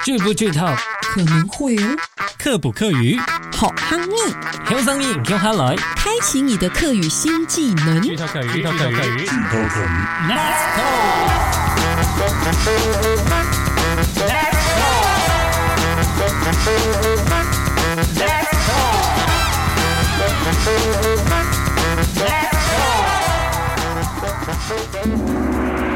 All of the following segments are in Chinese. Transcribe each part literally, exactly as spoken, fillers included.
剧不剧透？ 可能会哦。 课不课语？ 好夯密！ 听声音，听下来， 开启你的课语新技能。 剧透课语，剧透课语，剧透课语 ，Let's go！Let's go！Let's go！Let's go！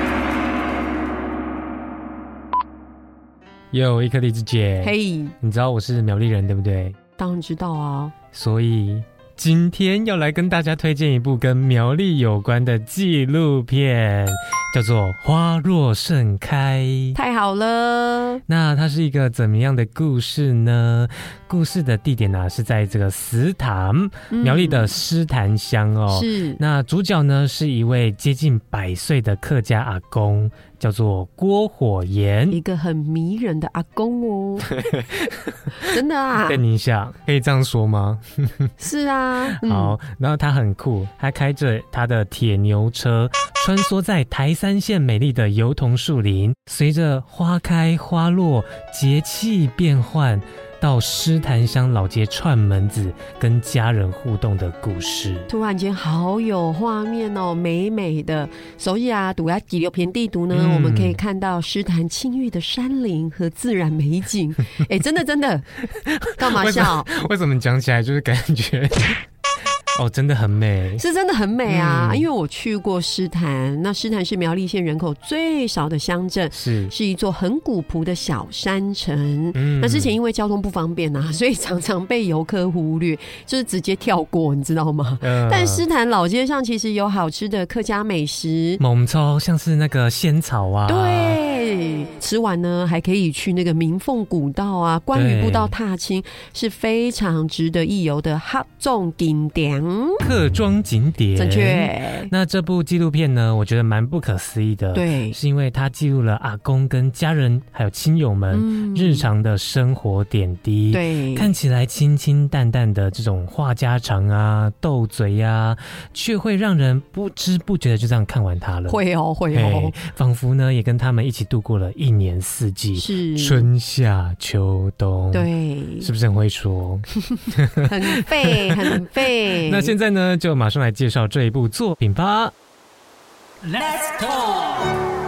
有一颗荔枝姐， 嘿、hey ， 你知道我是苗栗人对不对？ 当然知道啊。 所以今天要来跟大家推荐一部跟苗栗有关的纪录片，叫做《花若盛开》。 太好了！ 那它是一个怎么样的故事呢？故事的地点呢、啊、是在这个石潭、嗯、苗栗的狮潭乡哦。 是。那主角呢是一位接近百岁的客家阿公，叫做郭火炎， 一个很迷人的阿公哦。真的啊？ 跟你想，可以这样说吗？ 是啊。嗯、 好，然后他很酷，他开着他的铁牛车，穿梭在台三线美丽的油桐树林，随着花开花落，节气变换，到狮潭乡老街串门子，跟家人互动的故事。 突然间好有画面哦，美美的。所以啊，读下纪录片地图呢、嗯，我们可以看到狮潭青郁的山林和自然美景。哎，真的真的，干嘛笑？ 为什么讲起来就是感觉？哦，真的很美， 是真的很美啊！ 嗯、 因为我去过狮潭，那狮潭是苗栗县人口最少的乡镇， 是是一座很古朴的小山城。 嗯、 那之前因为交通不方便啊，所以常常被游客忽略，就是直接跳过，你知道吗？呃、但狮潭老街上其实有好吃的客家美食， 猛抽像是那个仙草啊， 对，吃完呢还可以去那个明凤古道啊、关羽步道踏青，是非常值得一游的合纵景点。 客庄景点， 正确。 那这部纪录片呢，我觉得蛮不可思议的。 对， 是因为它记录了阿公跟家人还有亲友们日常的生活点滴。 对、嗯， 看起来清清淡淡的这种话家常啊、斗嘴啊，却会让人不知不觉的就这样看完它了。 会哦，会哦， 仿佛呢也跟他们一起度过了一年四季， 是春夏秋冬。 对， 是不是很会说？ 很废，很废。 那现在呢，就马上来介绍这一部作品吧。Let's go！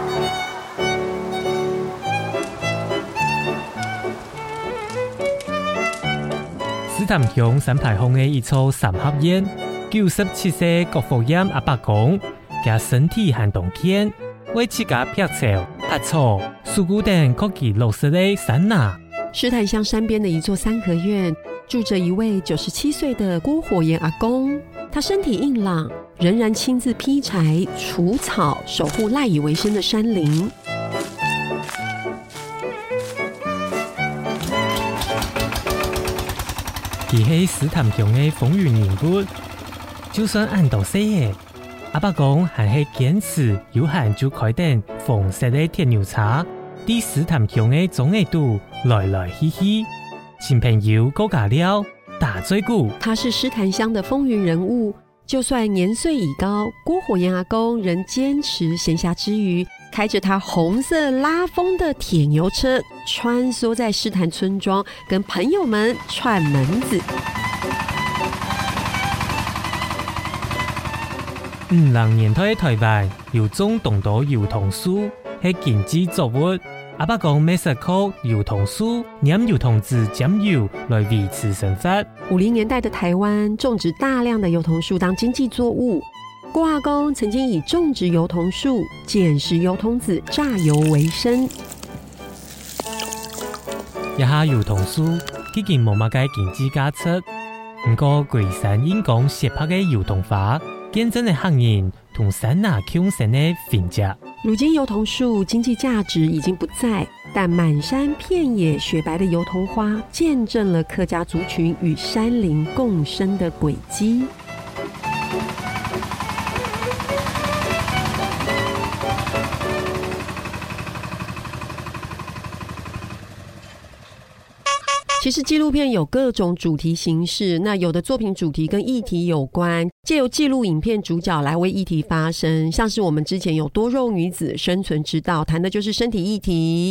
獅潭鄉三排鄉的一齣三合宴，九十七歲郭火炎阿伯公，加身體行動健，為自家劈柴、拔草、樹古等科技落實的山哪。 獅潭鄉山邊的一座三合院，住着一位九十七歲的郭火炎阿公。他身體硬朗，仍然親自劈柴、除草，守護賴以為生的山林。 他是獅潭鄉的風雲人物，就算按道西的阿伯公還是堅持有閒就開店紅色的鐵牛車，喺獅潭鄉的總額度來來去去，新朋友高架了。打追鼓， 他是獅潭鄉的風雲人物，就算年歲已高，郭火炎阿公仍堅持閒暇之餘，開着他紅色拉風的鐵牛車，穿梭在獅潭村莊，跟朋友們串門子。 五零年代台灣有種眾多油桐樹，係經濟作物。阿伯公每日靠油桐樹、釀油桐汁醬油來維持生活。 五零年代的台灣種植大量的油桐樹當經濟作物，郭阿公曾經以種植油桐樹、撿拾油桐子榨油為生。 一下油桐樹已經冇乜嘅經濟價值，不過龜山因公斜拍嘅油桐花，見證嘅行人同山哪共生嘅分家。 如今油桐樹經濟價值已經不在，但滿山遍野雪白的油桐花，見證了客家族群與山林共生的軌跡。其实纪录片有各种主题形式，那有的作品主题跟议题有关，借由记录影片主角来为议题发声，像是我们之前有多肉女子生存之道，谈的就是身体议题。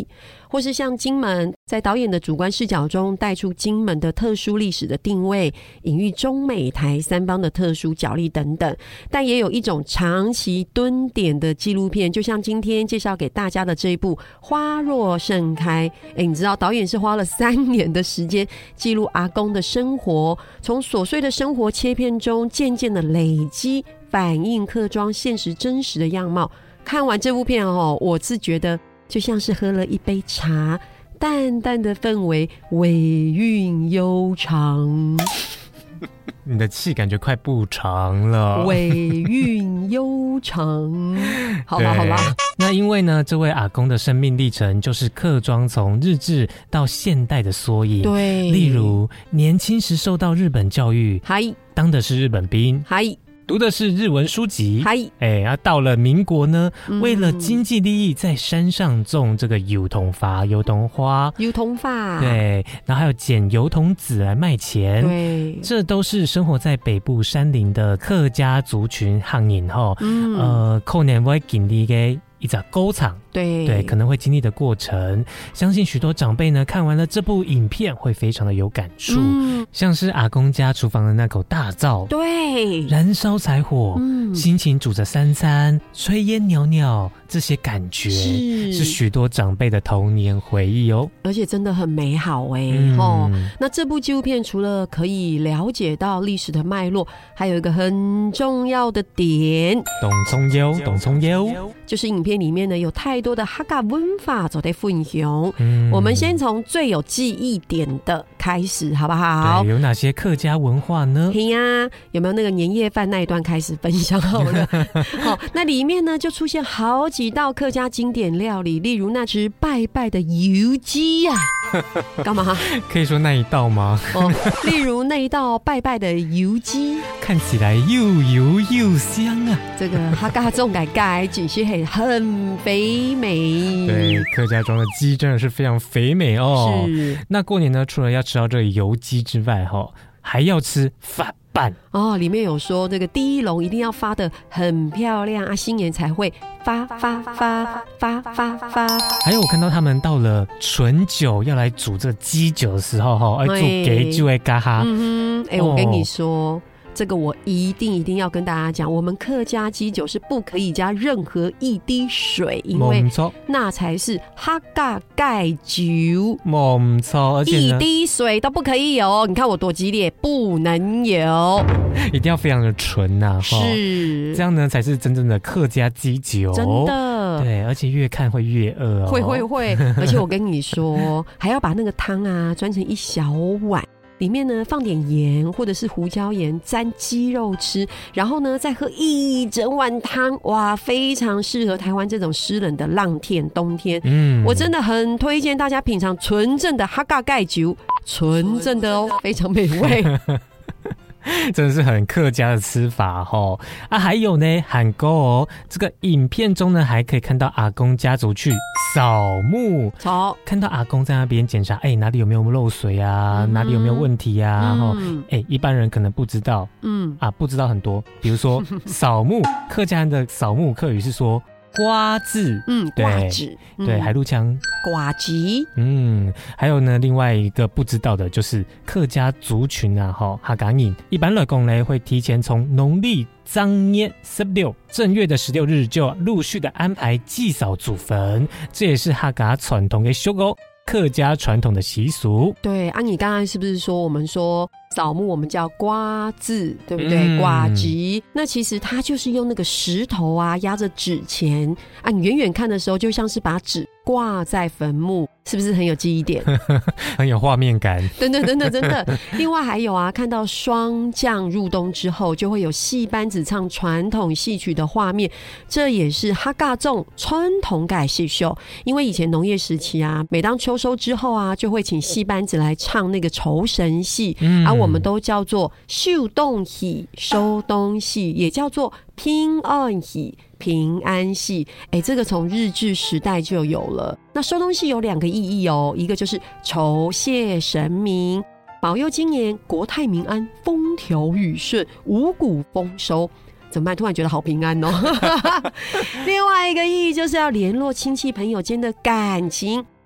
或是像金门，在导演的主观视角中带出金门的特殊历史的定位，隐喻中美台三方的特殊角力等等。但也有一种长期蹲点的纪录片，就像今天介绍给大家的这一部《花若盛开》。欸，你知道导演是花了三年的时间记录阿公的生活，从琐碎的生活切片中渐渐的累积，反映客庄现实真实的样貌。看完这部片哦，我是觉得就像是喝了一杯茶，淡淡的氛围，尾韵悠长。 你的气感觉快不长了， 尾韵悠长。好啦好啦， 那因为呢，这位阿公的生命历程就是客庄从日治到现代的缩影。 对， 例如年轻时受到日本教育， 嗨， 当的是日本兵， 嗨， 读的是日文书籍， 嗨， 哎，啊，到了民国呢， 嗯、 为了经济利益，在山上种这个油桐花、油桐花、 油桐花， 对，然后还有捡油桐籽来卖钱， 对， 这都是生活在北部山林的客家族群行业后，嗯，呃，可能会经历的一个沟场， 对对，可能会经历的过程，相信许多长辈呢看完了这部影片会非常的有感触，嗯，像是阿公家厨房的那口大灶， 对， 燃烧柴火，嗯，辛勤煮着三餐，炊烟袅袅，这些感觉 是, 是许多长辈的童年回忆哦， 而且真的很美好哎，嗯哦，那这部纪录片除了可以了解到历史的脉络，还有一个很重要的点， 董葱油，董葱油， 就是影片里面呢有太多的客家文化做在分享，嗯，我们先从最有记忆点的开始好不好？ 对，有哪些客家文化呢？ 嘿呀，有没有那个年夜饭那一段开始分享好了？好，那里面呢就出现好几道客家经典料理，例如那只拜拜的油鸡呀，干嘛？ 可以说那一道吗？ 哦，例如那一道拜拜的油鸡， 看起来又油又香啊！ 这个客家粽改改其实很很肥美， 对，客家庄的鸡真的是非常肥美哦。 是， 那过年呢，除了要吃到这个油鸡之外，哈，还要吃饭拌哦。里面有说，这个第一笼一定要发得很漂亮啊，新年才会发发发发发发。 还有我看到他们到了纯酒要来煮这鸡酒的时候，哈，要煮给就会嘎哈。 嗯哼，哎、欸，我跟你说。哦，这个我一定一定要跟大家讲，我们客家鸡酒是不可以加任何一滴水，因为那才是客家盖酒。 没错，而且一滴水都不可以有。你看我多激烈，不能有， 一定要非常的纯呐、啊， 是这样呢才是真正的客家鸡酒， 真的。 对，而且越看会越饿哦， 会会会，而且我跟你说，还要把那个汤啊装成一小碗。里面呢放点盐或者是胡椒盐沾鸡肉吃，然后呢再喝一整碗汤，哇，非常适合台湾这种湿冷的浪天冬天。嗯，我真的很推荐大家品尝纯正的客家盖酒，纯正的哦，非常美味。 真的是很客家的吃法齁啊！还有呢，韩国哦，这个影片中呢，还可以看到阿公家族去扫墓， 好， 看到阿公在那边检查，哎、欸，哪里有没有漏水啊？嗯、哪里有没有问题啊？然后、嗯，哎、欸，一般人可能不知道，嗯啊，不知道很多，比如说扫墓，客家人的扫墓客语是说。瓜子， 嗯，瓜子， 对，海陆腔， 瓜吉， 嗯，还有呢，另外一个不知道的就是客家族群啊，哈，客家人一般来讲呢，会提前从农历正月十六正月的十六日就陆续的安排祭扫祖坟，这也是客家传统的习俗，客家传统的习俗。 对啊，你刚刚是不是说我们说？扫墓我们叫瓜字，对不对？嗯、瓜吉，那其实它就是用那个石头啊压着纸钱啊，你远远看的时候就像是把纸挂在坟墓，是不是很有记忆点？ 很有画面感。 真的真的真的。另外还有啊，看到霜降入冬之后，就会有戏班子唱传统戏曲的画面，这也是客家粽传统改戏秀。因为以前农业时期啊，每当秋收之后啊，就会请戏班子来唱那个酬神戏，嗯、而我们都叫做秀东戏、收东戏，也叫做平安戏。平安戏，哎，这个从日治时代就有了。那收东戏有两个意义哦，一个就是酬谢神明，保佑今年国泰民安、风调雨顺、五谷丰收。怎么办？突然觉得好平安哦。另外一个意义就是要联络亲戚朋友间的感情，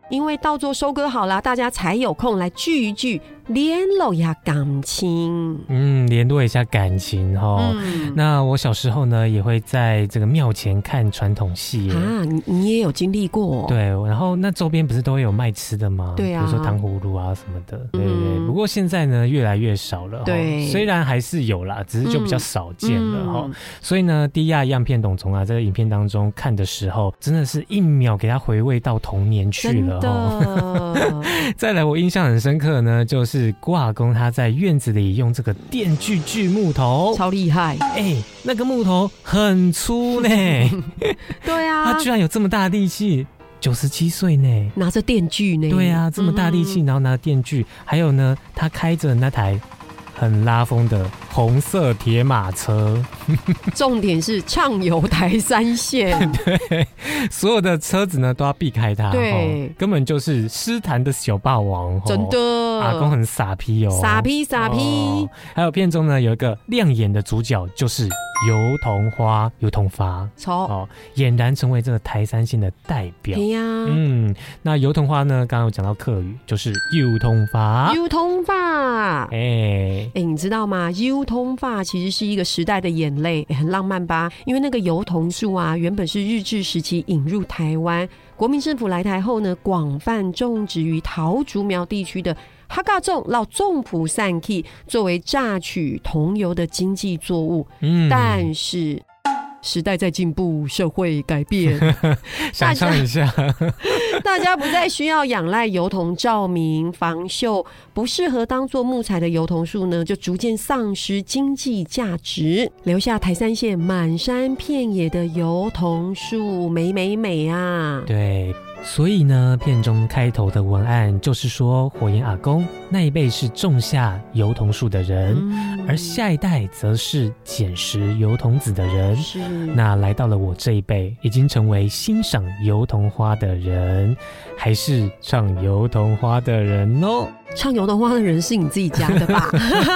因为稻作收割好啦，大家才有空来聚一聚，联络一下感情。 嗯，联络一下感情哈、嗯。那我小时候呢，也会在这个庙前看传统戏啊，你你也有经历过？ 对，然后那周边不是都会有卖吃的吗？ 对啊， 比如说糖葫芦啊什么的。对对对、嗯。不过现在呢，越来越少了。对，虽然还是有啦，只是就比较少见了哈、嗯嗯。所以呢，低亚样片董从啊，在影片当中看的时候，真的是一秒给他回味到童年去了哈。再来，我印象很深刻呢，就是郭阿公他在院子里用这个电锯锯木头， 超厉害！ 哎、欸，那个木头很粗呢。 对啊， 他居然有这么大力气。九十七岁呢， 拿着电锯呢。 对啊，这么大力气、嗯，然后拿着电锯，还有呢，他开着那台很拉风的红色铁马车。 重点是畅游台三线。 对，所有的车子呢都要避开它。对、哦，根本就是诗坛的小霸王。 真的， 阿公很傻批哦， 傻批傻批、哦。 还有片中呢有一个亮眼的主角，就是油桐花、油桐花，哦，俨然成为这个台三线的代表。 对呀、啊， 嗯，那油桐花呢？刚刚有讲到客语，就是油桐花， 油桐花。 哎、欸、 哎、欸，你知道吗？油桐花其实是一个时代的眼泪，欸、很浪漫吧？因为那个油桐树啊，原本是日治时期引入台湾，国民政府来台后呢，广泛种植于桃竹苗地区的哈嘎种到种埔散去，作为榨取桐油的经济作物。嗯，但是时代在进步，社会改变， 想象一下， 大家不再需要仰赖油桐照明、防锈，不适合当作木材的油桐树呢，就逐渐丧失经济价值，留下台三线满山遍野的油桐树，美美美啊！ 对。所以呢，片中开头的文案就是说，火焰阿公那一辈是种下油桐树的人、嗯，而下一代则是捡拾油桐籽的人。是，那来到了我这一辈，已经成为欣赏油桐花的人，还是唱油桐花的人哦。 唱油桐花的人是你自己家的吧？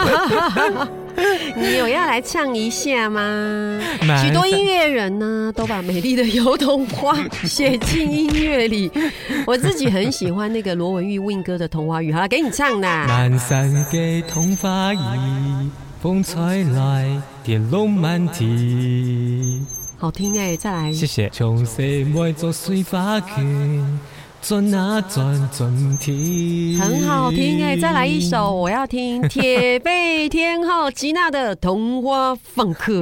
你有要来唱一下吗？许多音乐人呢，都把美丽的油桐花写进音乐里。我自己很喜欢那个罗文玉 Win 哥的童话语，好了，给你唱啦。 满山嘅桐花意，風吹來跌落滿地。 好聽哎、欸，再來。 謝謝。從細妹做水花拳。轉啊轉轉天， 很好聽哎！再來一首，我要聽鐵背天后吉娜的童話放克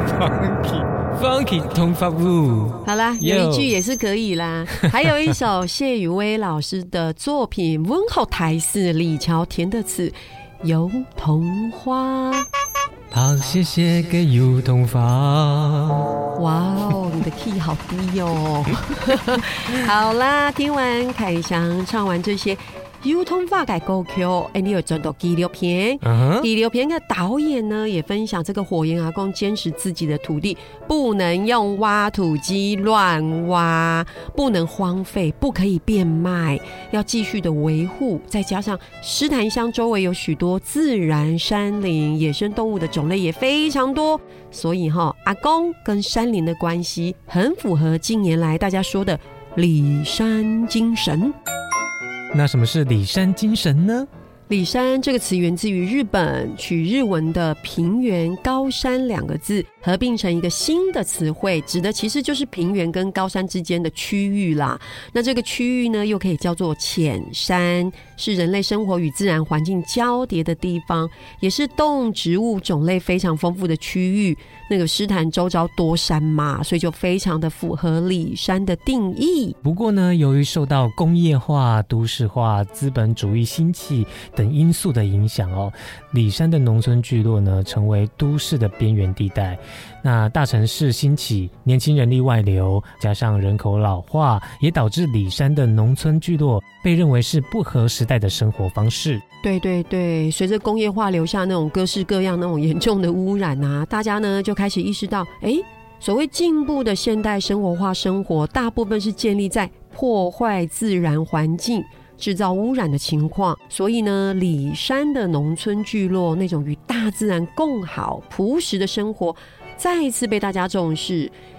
，Funky Funky 童話舞。 好啦，有一句也是可以啦。還有一首謝宇威老師的作品，溫厚台式李喬填的詞，油桐花。 好，謝謝給油桐花。 哇哦，你的 key 好低哦。好啦，聽完凱翔唱完這些油桐花嘅歌曲，哎，你有轉到紀錄片？紀錄片的導演呢，也分享這個火焰阿公堅持自己的土地不能用挖土機亂挖，不能荒廢，不可以變賣，要繼續的維護。再加上獅潭鄉周圍有許多自然山林，野生動物的種類也非常多，所以哈，阿公跟山林的關係很符合近年來大家說的里山精神。 那什麼是里山精神呢？ 里山這個詞源自於日本，取日文的平原高山兩個字合併成一個新的詞彙，指的其實就是平原跟高山之間的區域啦。那這個區域呢，又可以叫做淺山，是人類生活與自然環境交疊的地方，也是動植物種類非常豐富的區域。那個獅潭周遭多山嘛，所以就非常的符合里山的定義。 不過呢，由於受到工業化、都市化、資本主義興起等因素的影響哦，里山的農村聚落呢，成為都市的邊緣地帶。那大城市興起，年輕人力外流，加上人口老化，也導致里山的農村聚落被認為是不合時代的生活方式。 對對對，隨着工業化留下那種各式各樣那種嚴重的污染啊，大家呢就開始意識到，誒，所謂進步的現代生活化生活，大部分是建立在破壞自然環境、製造污染的情況。所以呢，里山的農村聚落那種與大自然共好、樸實的生活，再一次被大家重視。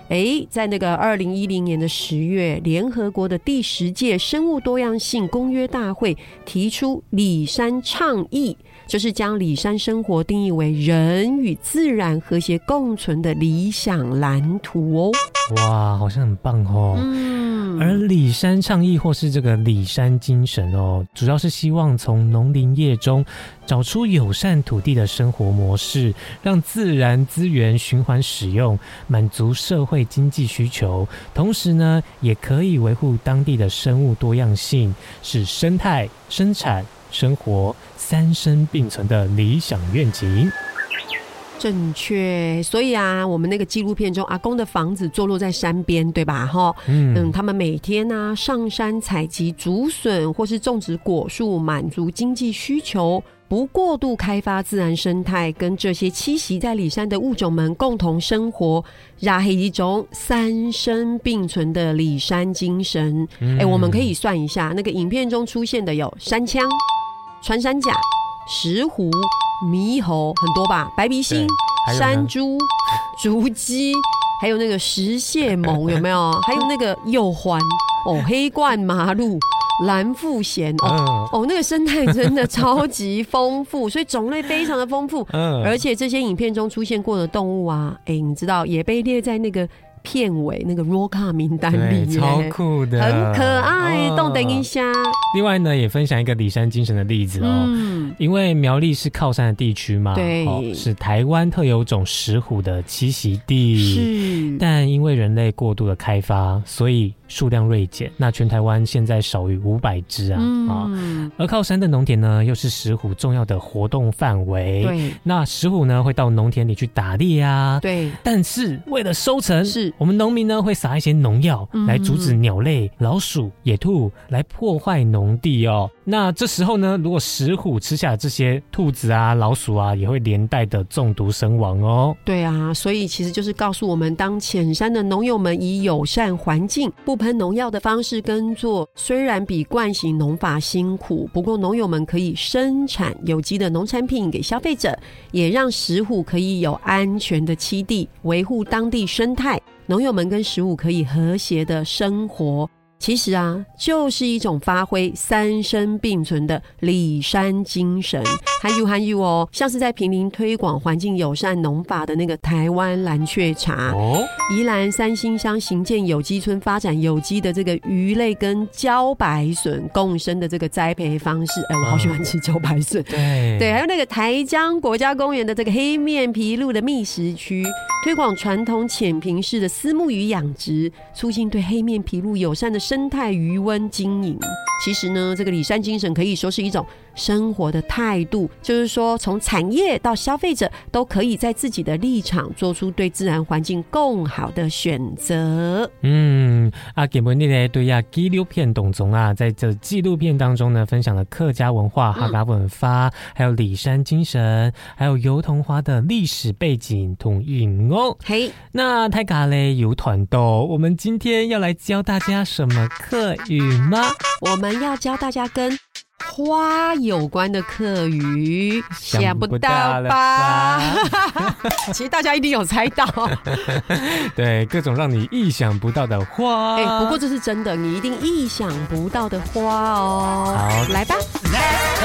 哎，在那个二零一零年的十月，联合国的第十届生物多样性公约大会提出里山倡议，就是将里山生活定义为人与自然和谐共存的理想蓝图哦。 哇，好像很棒哦。嗯，而里山倡议或是这个里山精神哦，主要是希望从农林业中找出友善土地的生活模式，让自然资源循环使用，满足社会经济需求，同时呢，也可以维护当地的生物多样性，是生态、生产、生活三生并存的理想愿景。 正确，所以啊，我们那个纪录片中，阿公的房子坐落在山边，对吧？哈，嗯, 嗯，他们每天啊上山采集竹笋，或是种植果树，满足经济需求，不过度开发自然生态，跟这些栖息在里山的物种们共同生活，然后一种三生并存的里山精神。哎、嗯欸，我们可以算一下，那个影片中出现的有山羌、穿山甲、石虎、猕猴，很多吧？白鼻星、山猪、竹鸡，还有那个石蟹獴，有没有？还有那个鼬獾哦，黑冠麻鹭、蓝腹鹇哦、嗯、哦，那个生态真的超级丰富，所以种类非常的丰富。嗯，而且这些影片中出现过的动物啊，哎，你知道也被列在那个片尾那个 R O C A 名单里耶， 超酷的， 很可爱。动、哦、等一下。 另外呢，也分享一个里山精神的例子哦。嗯，因为苗栗是靠山的地区嘛， 对、 哦，是台湾特有种石虎的栖息地。是，但因为人类过度的开发，所以数量锐减。那全台湾现在少于五百只啊、嗯哦、而靠山的农田呢，又是石虎重要的活动范围。对，那石虎呢会到农田里去打猎啊。对，但是为了收成，是我们农民呢会撒一些农药来阻止鸟类、老鼠、野兔来破坏农地哦。那这时候呢，如果石虎吃下这些兔子啊、老鼠啊，也会连带的中毒身亡哦。 对啊，所以其实就是告诉我们，当浅山的农友们以友善环境、不喷农药的方式耕作，虽然比惯行农法辛苦，不过农友们可以生产有机的农产品给消费者，也让石虎可以有安全的栖地，维护当地生态，农友们跟石虎可以和谐的生活。其实啊，就是一种发挥三生并存的里山精神。还有还有哦，像是在坪林推广环境友善农法的那个台湾蓝雀茶，哦，宜兰三星乡行建有机村发展有机的这个鱼类跟茭白笋共生的这个栽培方式。哎，我好喜欢吃茭白笋。对对，还有那个台江国家公园的这个黑面琵鹭的觅食区，推广传统浅坪式的丝木鱼养殖，促进对黑面琵鹭友善的生态渔温经营。其实呢，这个里山精神可以说是一种生活的态度，就是说从产业到消费者都可以在自己的立场做出对自然环境更好的选择。 嗯，啊，基本呢对呀，纪录片当中啊，在这纪录片当中呢，分享了客家文化、客家文化、嗯，还有里山精神，还有油桐花的历史背景同韵哦。嘿，那太嘎嘞有团豆，我们今天要来教大家什么客语吗？ 我们要教大家跟花有关的客语，想不到吧？其实大家一定有猜到。 对，各种让你意想不到的花。 哎、欸，不过这是真的，你一定意想不到的花哦。好，来吧。Let's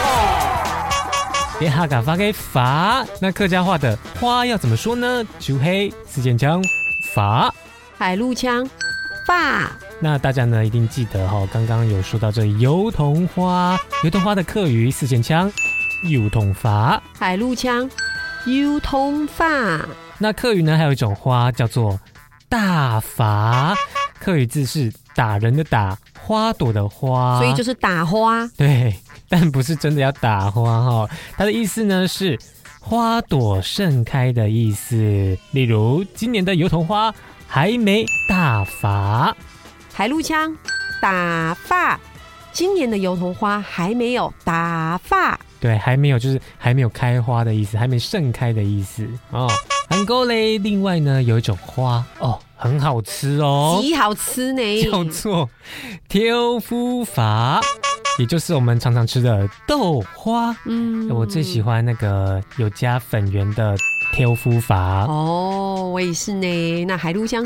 go。别哈嘎发给法，那客家话的花要怎么说呢？就黑四件枪法， 海陆枪法。 那大家呢一定记得哈、哦，刚刚有说到这油桐花，油桐花的客语四件枪，油桐法， 海陆枪，油桐法。 那客语呢还有一种花叫做大法，客语字是打人的打，花朵的花， 所以就是打花。 对，但不是真的要打花哈、哦，它的意思呢是花朵盛开的意思。例如今年的油桐花还没大发。 海陆枪打发，今年的油桐花还没有打发。 对，还没有就是还没有开花的意思，还没盛开的意思哦。韩国嘞，另外呢有一种花哦，很好吃哦， 极好吃呢， 叫做挑夫法，也就是我们常常吃的豆花。嗯，我最喜欢那个有加粉圆的挑夫法。 哦，我也是呢。那海陆香是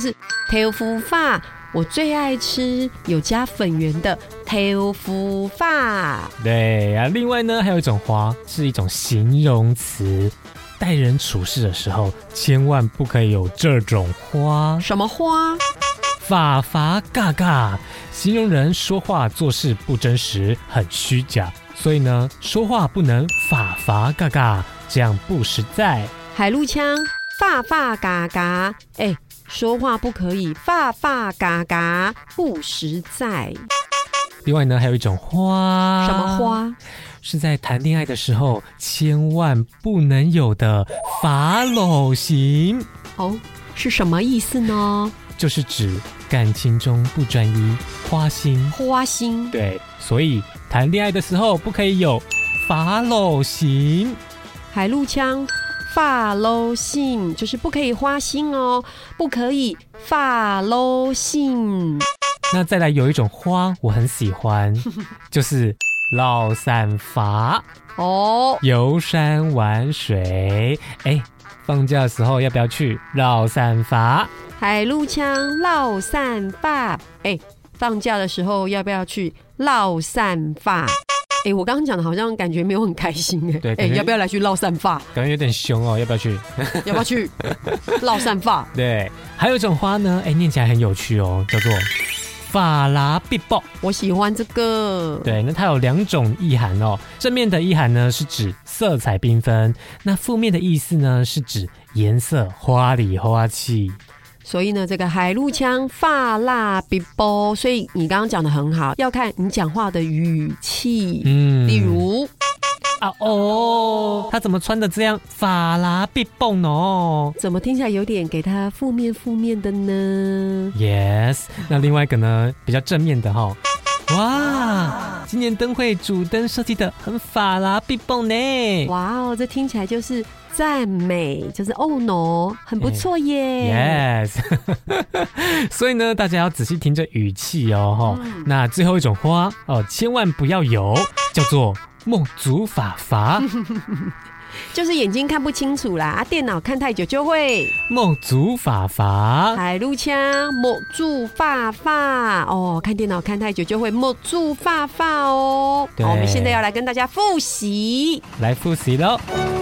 豆腐发，我最爱吃有加粉圆的豆腐发。 对啊，另外呢，还有一种花是一种形容词，待人处事的时候，千万不可以有这种花。 什么花？ 法法嘎嘎，形容人说话做事不真实，很虚假。所以呢，说话不能法法嘎嘎，这样不实在。 海陆腔，发发嘎嘎，哎，说话不可以发发嘎嘎，不实在。 另外呢，还有一种花， 什么花？ 是在谈恋爱的时候千万不能有的法搂型。 哦，是什么意思呢？ 就是指感情中不专一，花心。 花心。 对，所以谈恋爱的时候不可以有法搂型。 海陆腔，发搂性，就是不可以花心哦，不可以发搂性。 那再来有一种花我很喜欢，就是绕散发哦， 游山玩水。哎，放假的时候要不要去绕散发？ 海陆腔绕散发，哎，放假的时候要不要去绕散发？哎，我刚刚讲的好像感觉没有很开心哎。 对， 哎，要不要来去绕散发？ 感觉有点凶哦，要不要去？ 要不要去绕散发？ 对，还有一种花呢，哎，念起来很有趣哦，叫做法拉必爆。 我喜欢这个。 对，那它有两种意涵哦。正面的意涵呢是指色彩缤纷，那负面的意思呢是指颜色花里花气。 所以呢，这个海陆腔发蜡必爆，所以你刚刚讲的很好，要看你讲话的语气。嗯，例如啊哦，他怎么穿的这样法拉必爆呢？ 怎么听起来有点给他负面负面的呢 ？Yes， 那另外一个呢，比较正面的哈、哦。哇，今年灯会主灯设计的很法拉必爆呢！ 哇哦，这听起来就是赞美，就是哦 no， 很不错耶。Yes， 所以呢，大家要仔细听着语气哦。嗯、那最后一种花哦，千万不要有，叫做梦祖法法。 就是眼睛看不清楚啦，啊，电脑看太久就会梦祖法法。 海陆腔梦住发发哦，看电脑看太久就会梦住发发哦。好，我们现在要来跟大家复习， 来复习喽。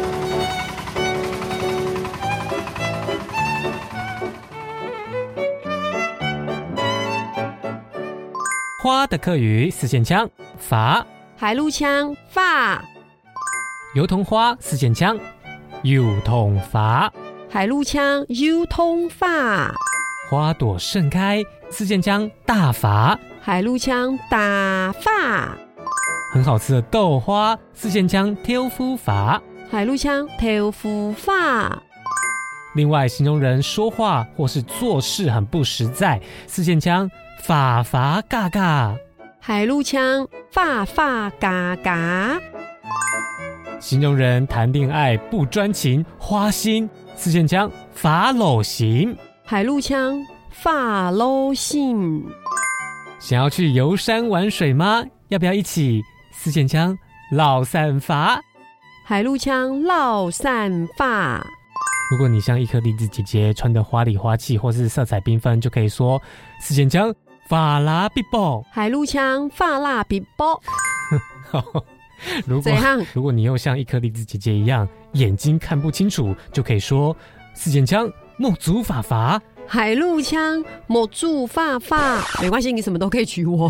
花的客语四线腔法， 海陆腔发。 油桐花四线腔，油桐发； 海陆腔油桐发； 花朵盛开四线腔，大发； 海陆腔大发； 很好吃的豆花四线腔，挑夫发； 海陆腔挑夫发。 另外，形容人说话或是做事很不实在，四线腔法法嘎嘎； 海陆腔法法嘎嘎。 形容人谈恋爱不专情，花心，四线腔法搂型； 海陆腔法搂型。 想要去游山玩水吗？要不要一起？四线腔绕散发； 海陆腔绕散发。 如果你像伊克丽兹姐姐穿的花里花气或是色彩缤纷，就可以说四线腔法拉必爆； 海陆腔法拉必爆。 如果如果你又像伊克丽兹姐姐一样眼睛看不清楚，就可以说四线腔梦祖法法； 海陆腔梦祖法法。没关系，你什么都可以取我。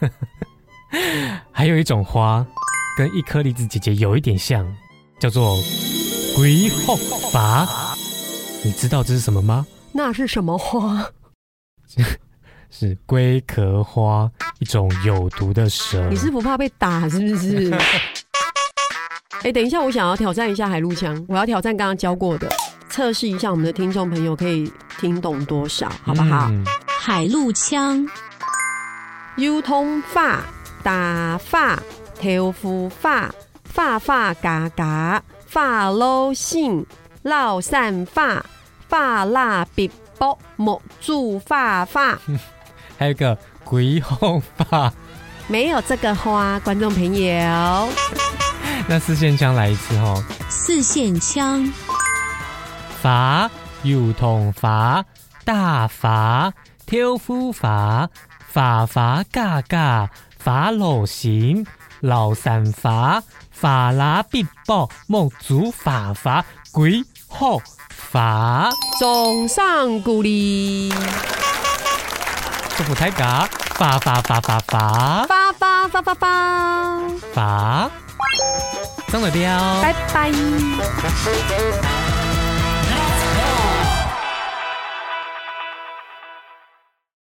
还有一种花跟伊克丽兹姐姐有一点像，叫做龟后法。你知道这是什么吗？ 那是什么花？ 是龟壳花，一种有毒的蛇。 你是不怕被打是不是？哎，等一下，我想要挑战一下海陆腔，我要挑战刚刚教过的，测试一下我们的听众朋友可以听懂多少，好不好？嗯、 海陆腔， 油桐发、大发、挑夫发、发发嘎嘎、发搂性、绕散发、发蜡必爆、木住发发。 还有一个龟后发， 没有这个花，观众朋友。 那四线腔来一次哦。 四线腔， 发油桐发， 大法、挑夫法、法法嘎嘎、法老行、老三法、法拉必报、梦祖法法、鬼后法。 总上鼓励， 祝福大家法法法法法发发发发发法，张磊彪， 拜拜。